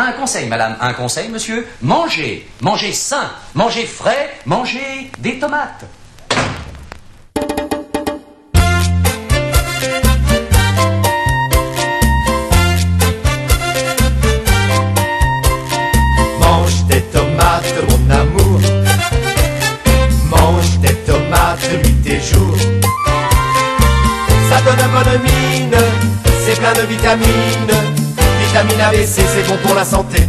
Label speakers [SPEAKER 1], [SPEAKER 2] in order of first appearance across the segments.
[SPEAKER 1] Un conseil, madame, un conseil, monsieur. Mangez, mangez sain, mangez frais, mangez des tomates.
[SPEAKER 2] Mange des tomates, mon amour. Mange des tomates nuit et jour. Ça donne bonne mine, c'est plein de vitamines. Vitamine A, B, C, c'est bon pour la santé.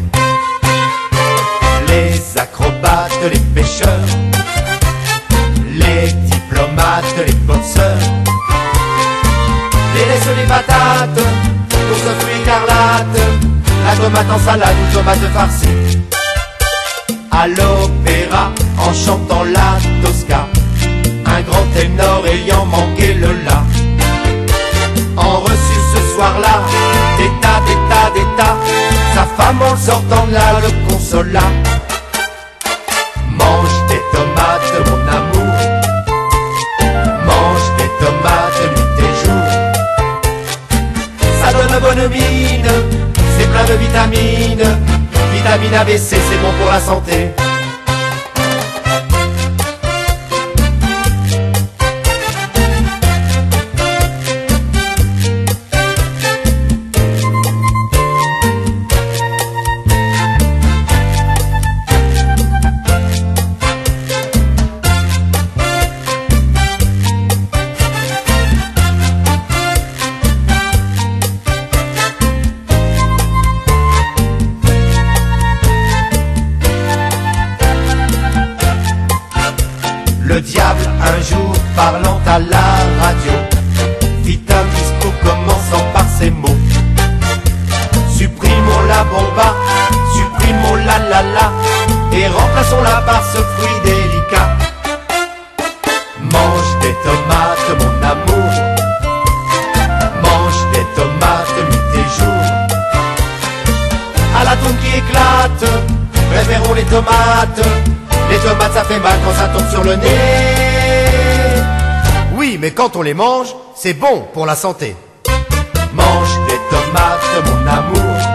[SPEAKER 2] Les acrobates, les pêcheurs, les diplomates, les boxeurs, les laisses, les patates, pour ce fruit écarlate, la tomate en salade ou tomate farcie. À l'opéra, en chantant la Tosca, un grand ténor ayant manqué le la. En reçu ce soir-là, des tas, sa femme en sortant de là le consola. Mange des tomates, mon amour. Mange des tomates nuit et jour. Ça donne bonne mine, c'est plein de vitamines. Vitamine A, B, C, c'est bon pour la santé. Le diable un jour parlant à la radio fit un discours commençant par ces mots. Supprimons la bomba, supprimons la la la, et remplaçons-la par ce fruit délicat. Mange des tomates, mon amour. Mange des tomates nuit et jour. À la tombe qui éclate, préférons les tomates. Les tomates ça fait mal quand ça tombe sur le nez. Oui, mais quand on les mange, c'est bon pour la santé. Mange des tomates, mon amour.